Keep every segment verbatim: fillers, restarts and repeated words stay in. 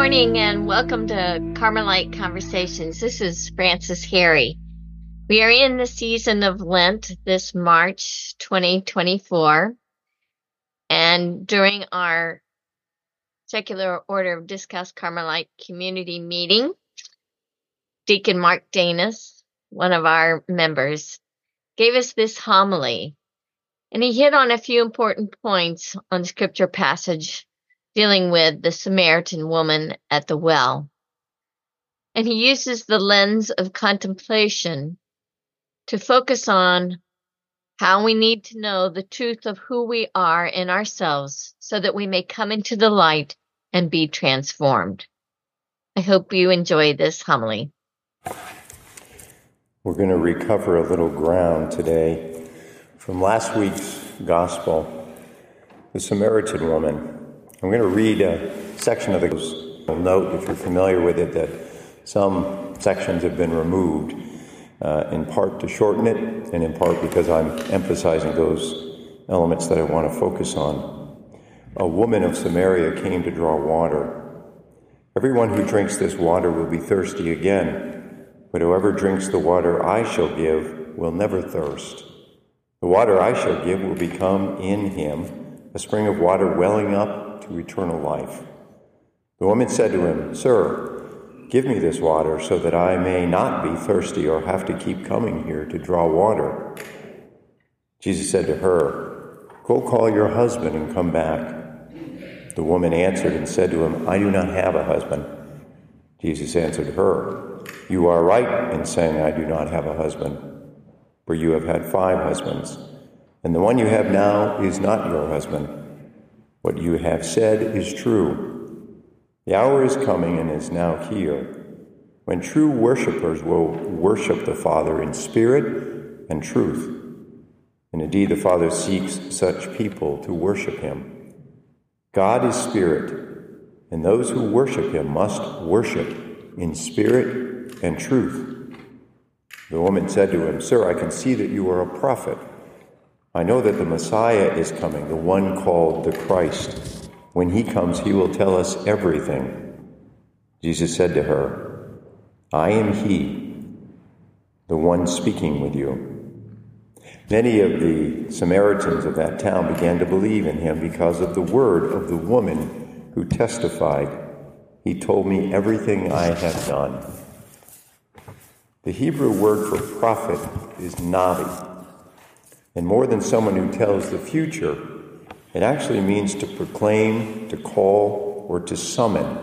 morning and welcome to Carmelite Conversations. This is Frances Harry. We are in the season of Lent this March twenty twenty-four, and during our Secular Order of Discalced Carmelite community meeting, Deacon Mark Danis, one of our members, gave us this homily, and he hit on a few important points on the scripture passage dealing with the Samaritan woman at the well. And he uses the lens of contemplation to focus on how we need to know the truth of who we are in ourselves so that we may come into the light and be transformed. I hope you enjoy this homily. We're going to recover a little ground today from last week's gospel, the Samaritan woman. I'm going to read a section of the gospel. Note, if you're familiar with it, that some sections have been removed, uh, in part to shorten it, and in part because I'm emphasizing those elements that I want to focus on. A woman of Samaria came to draw water. Everyone who drinks this water will be thirsty again, but whoever drinks the water I shall give will never thirst. The water I shall give will become in him a spring of water welling up to eternal life. The woman said to him, "Sir, give me this water so that I may not be thirsty or have to keep coming here to draw water." Jesus said to her, "Go call your husband and come back." The woman answered and said to him, "I do not have a husband." Jesus answered her, "You are right in saying I do not have a husband, for you have had five husbands, and the one you have now is not your husband. What you have said is true. The hour is coming and is now here, when true worshipers will worship the Father in spirit and truth. And indeed, the Father seeks such people to worship him. God is spirit, and those who worship him must worship in spirit and truth." The woman said to him, "Sir, I can see that you are a prophet. I know that the Messiah is coming, the one called the Christ. When he comes, he will tell us everything." Jesus said to her, "I am he, the one speaking with you." Many of the Samaritans of that town began to believe in him because of the word of the woman who testified, "He told me everything I have done." The Hebrew word for prophet is navi. And more than someone who tells the future, it actually means to proclaim, to call, or to summon.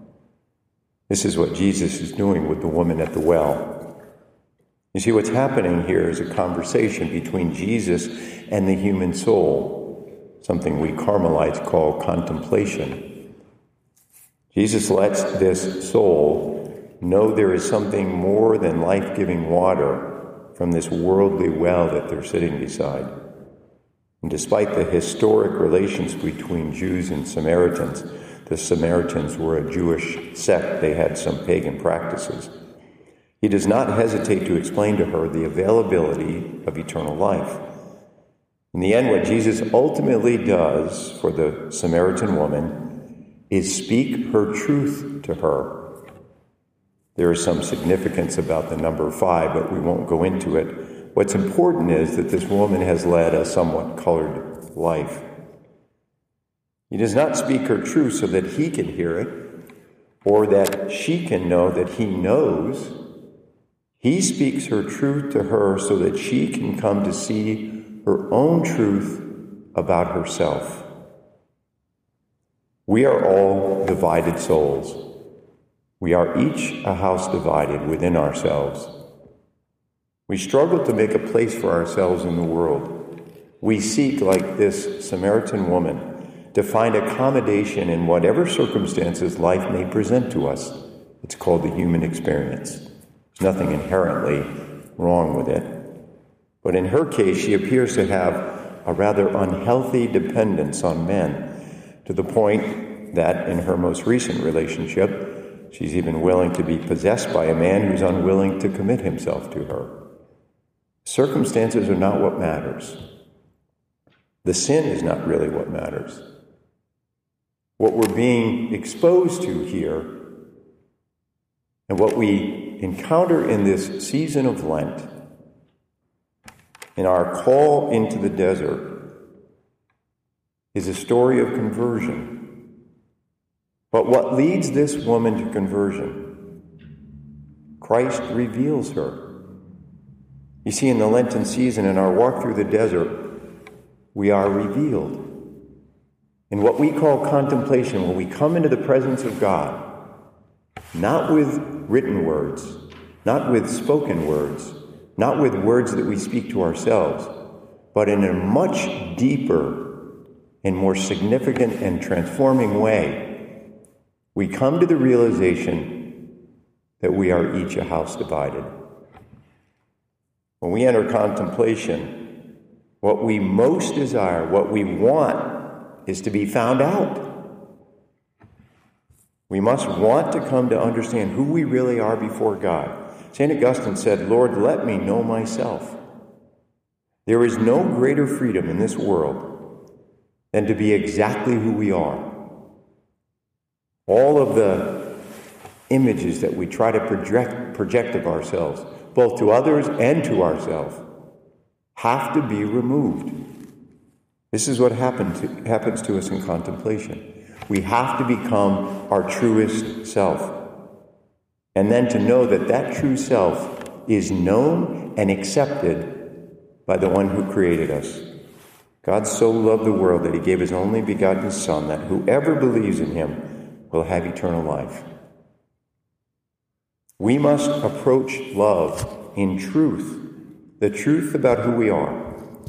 This is what Jesus is doing with the woman at the well. You see, what's happening here is a conversation between Jesus and the human soul, something we Carmelites call contemplation. Jesus lets this soul know there is something more than life-giving water from this worldly well that they're sitting beside. And despite the historic relations between Jews and Samaritans, the Samaritans were a Jewish sect. They had some pagan practices. He does not hesitate to explain to her the availability of eternal life. In the end, what Jesus ultimately does for the Samaritan woman is speak her truth to her. There is some significance about the number five, but we won't go into it. What's important is that this woman has led a somewhat colored life. He does not speak her truth so that he can hear it, or that she can know that he knows. He speaks her truth to her so that she can come to see her own truth about herself. We are all divided souls. We are each a house divided within ourselves. We struggle to make a place for ourselves in the world. We seek, like this Samaritan woman, to find accommodation in whatever circumstances life may present to us. It's called the human experience. There's nothing inherently wrong with it. But in her case, she appears to have a rather unhealthy dependence on men, to the point that in her most recent relationship, she's even willing to be possessed by a man who's unwilling to commit himself to her. Circumstances are not what matters. The sin is not really what matters. what we're being exposed to here, and what we encounter in this season of Lent, in our call into the desert, is a story of conversion. But what leads this woman to conversion? Christ reveals her. You see, in the Lenten season, in our walk through the desert, we are revealed. In what we call contemplation, when we come into the presence of God, not with written words, not with spoken words, not with words that we speak to ourselves, but in a much deeper and more significant and transforming way, we come to the realization that we are each a house divided. When we enter contemplation, what we most desire, what we want, is to be found out. We must want to come to understand who we really are before God. Saint Augustine said, "Lord, let me know myself." There is no greater freedom in this world than to be exactly who we are. All of the images that we try to project, project of ourselves, both to others and to ourselves, have to be removed. This is what happen to, happens to us in contemplation. We have to become our truest self. And then to know that that true self is known and accepted by the one who created us. God so loved the world that he gave his only begotten Son, that whoever believes in him will have eternal life. We must approach love in truth, the truth about who we are.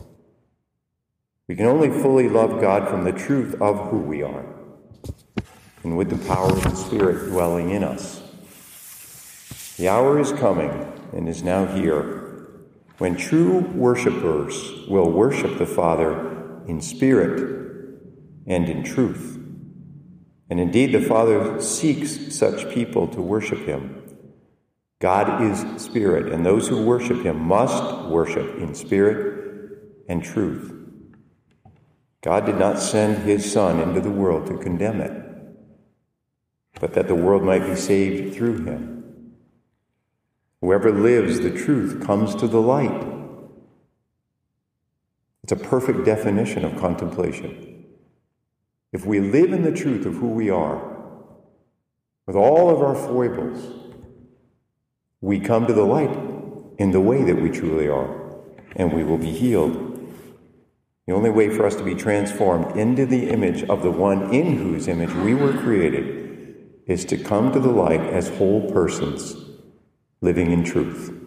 We can only fully love God from the truth of who we are, and with the power of the Spirit dwelling in us. The hour is coming, and is now here, when true worshipers will worship the Father in spirit and in truth. And indeed, the Father seeks such people to worship him. God is spirit, and those who worship him must worship in spirit and truth. God did not send his Son into the world to condemn it, but that the world might be saved through him. Whoever lives the truth comes to the light. It's a perfect definition of contemplation. If we live in the truth of who we are, with all of our foibles, we come to the light in the way that we truly are, and we will be healed. The only way for us to be transformed into the image of the one in whose image we were created is to come to the light as whole persons living in truth.